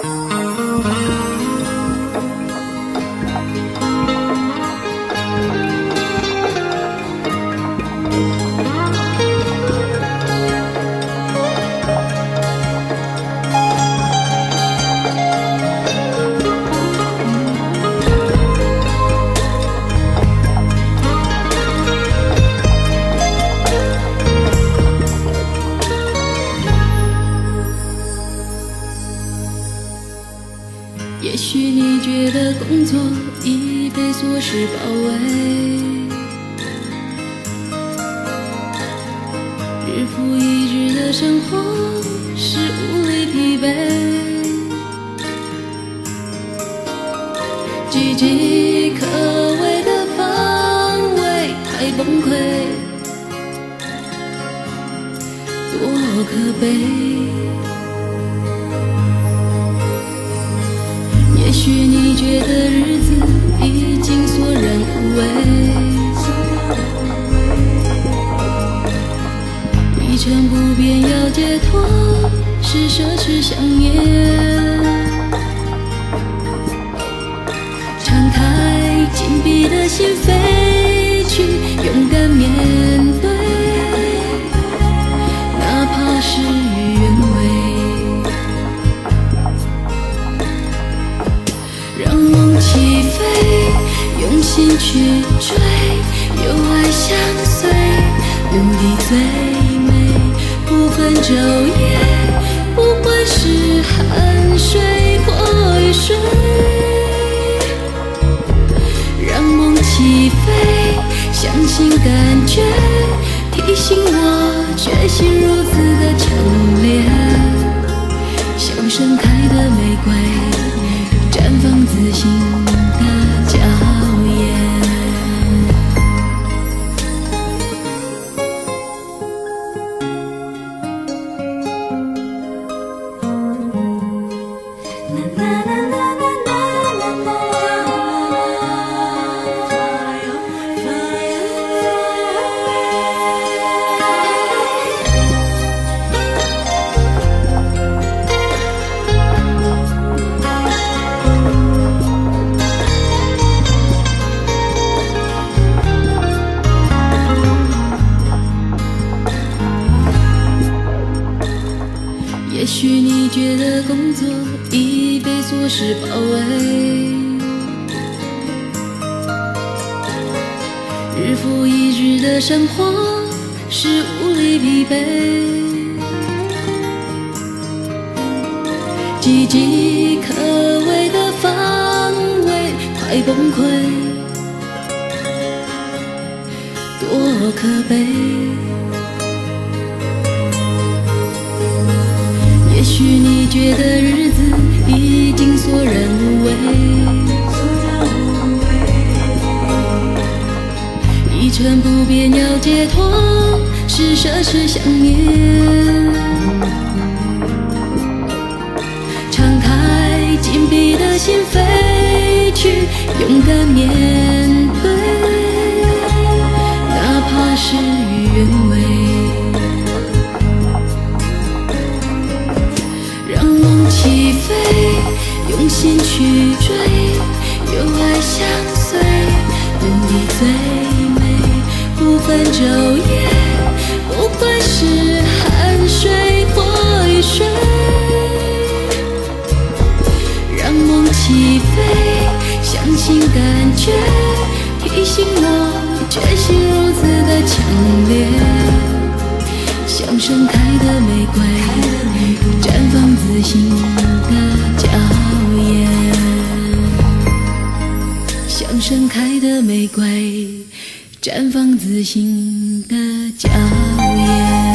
也许你觉得工作已被琐事包围，日复一日的生活是无力疲惫，岌岌可危的防卫太崩溃，多可悲。也许你觉得日子已经索然无味，一成不变要解脱是奢侈想念，敞开紧闭的心扉去勇敢面对，哪怕事与愿违，起飞，用心去追，有爱相随，努力最美，不分昼夜，不管是汗水或雨水，让梦起飞，相信感觉，提醒我决心如此的强烈，像盛开的玫瑰，绽放自信的娇艳。也许你觉得工作已被琐事包围，日复一日的生活是无力疲惫，岌岌可危的防卫快崩溃，多可悲。也许你觉得日子已经索然无味，一成不变要解脱是奢侈想念，敞开紧闭的心扉去勇敢面对，哪怕事与愿违，起飞，用心去追，有爱相随，努力最美，不分昼夜，不管是汗水或雨水，让梦起飞，相信感觉，提醒我决心如此的强烈，像盛开的玫瑰，绽放自信的娇艳，像盛开的玫瑰，绽放自信的娇艳。